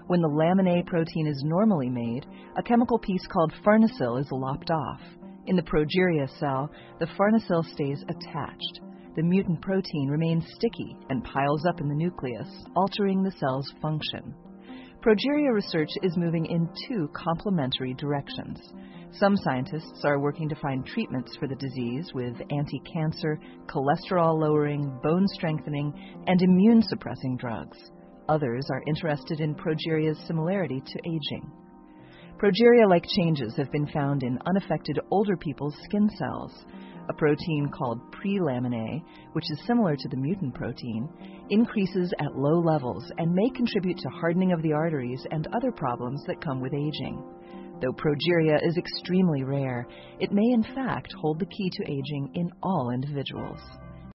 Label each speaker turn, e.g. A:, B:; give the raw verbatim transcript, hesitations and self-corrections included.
A: When the lamin A protein is normally made, a chemical piece called farnesyl is lopped off. In the progeria cell, the farnesyl stays attached. The mutant protein remains sticky and piles up in the nucleus, altering the cell's function. Progeria research is moving in two complementary directions. Some scientists are working to find treatments for the disease with anti-cancer, cholesterol-lowering, bone-strengthening, and immune-suppressing drugs. Others are interested in progeria's similarity to aging. Progeria-like changes have been found in unaffected older people's skin cells. A protein called pre-lamin A, which is similar to the mutant protein, increases at low levels and may contribute to hardening of the arteries and other problems that come with aging. Though progeria is extremely rare, it may in fact hold the key to aging in all individuals.